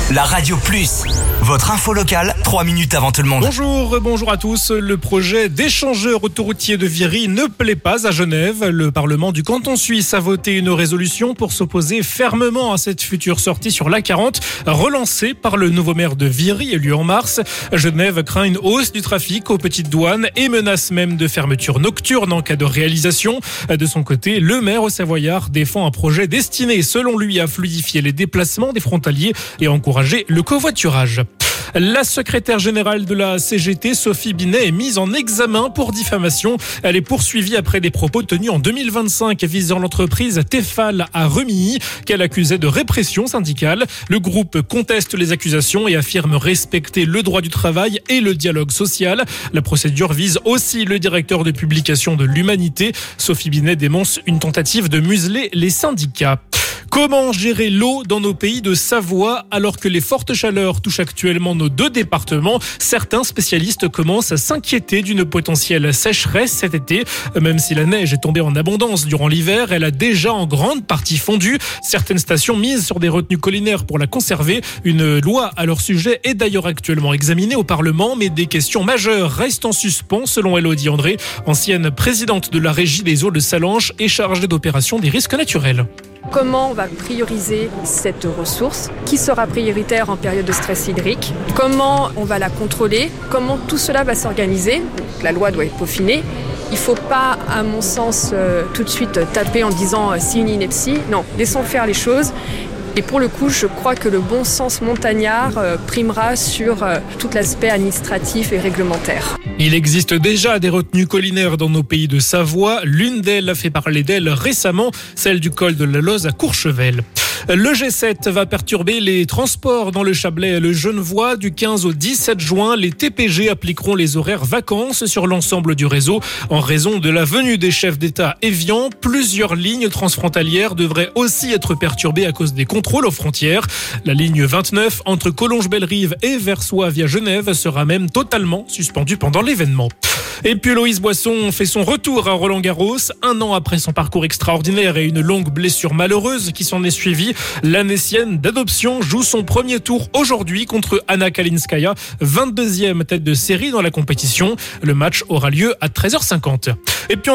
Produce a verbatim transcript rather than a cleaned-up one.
La Radio Plus, votre info locale, trois minutes avant tout le monde. Bonjour, bonjour à tous. Le projet d'échangeur autoroutier de Viry ne plaît pas à Genève. Le Parlement du canton suisse a voté une résolution pour s'opposer fermement à cette future sortie sur l'A quarante, relancée par le nouveau maire de Viry, élu en mars. Genève craint une hausse du trafic aux petites douanes et menace même de fermeture nocturne en cas de réalisation. De son côté, le maire au Savoyard défend un projet destiné, selon lui, à fluidifier les déplacements des frontaliers et encourager le covoiturage. La secrétaire générale de la C G T, Sophie Binet, est mise en examen pour diffamation. Elle est poursuivie après des propos tenus en deux mille vingt-cinq visant l'entreprise Tefal à Remilly, qu'elle accusait de répression syndicale. Le groupe conteste les accusations et affirme respecter le droit du travail et le dialogue social. La procédure vise aussi le directeur de publication de l'Humanité. Sophie Binet dénonce une tentative de museler les syndicats. Comment gérer l'eau dans nos pays de Savoie alors que les fortes chaleurs touchent actuellement nos deux départements? Certains spécialistes commencent à s'inquiéter d'une potentielle sécheresse cet été. Même si la neige est tombée en abondance durant l'hiver, elle a déjà en grande partie fondu. Certaines stations misent sur des retenues collinaires pour la conserver. Une loi à leur sujet est d'ailleurs actuellement examinée au Parlement, mais des questions majeures restent en suspens selon Élodie André, ancienne présidente de la Régie des eaux de Salanches et chargée d'opération des risques naturels. Comment on va prioriser cette ressource? Qui sera prioritaire en période de stress hydrique? Comment on va la contrôler? Comment tout cela va s'organiser? La loi doit être peaufinée. Il ne faut pas, à mon sens, euh, tout de suite taper en disant euh, « c'est une ineptie ». Non, laissons faire les choses. Et pour le coup, je crois que le bon sens montagnard euh, primera sur euh, tout l'aspect administratif et réglementaire. Il existe déjà des retenues collinaires dans nos pays de Savoie. L'une d'elles a fait parler d'elle récemment, celle du col de la Loze à Courchevel. Le G sept va perturber les transports dans le Chablais et le Genevois. Du quinze au dix-sept juin, les T P G appliqueront les horaires vacances sur l'ensemble du réseau. En raison de la venue des chefs d'État Évian, plusieurs lignes transfrontalières devraient aussi être perturbées à cause des contrôles aux frontières. La ligne vingt-neuf entre Collonges-Bellerive et Versoix via Genève sera même totalement suspendue pendant l'événement. Et puis Loïs Boisson fait son retour à Roland-Garros. Un an après son parcours extraordinaire et une longue blessure malheureuse qui s'en est suivie, l'Annécienne d'adoption joue son premier tour aujourd'hui contre Anna Kalinskaya, vingt-deuxième tête de série dans la compétition. Le match aura lieu à treize heures cinquante. Et puis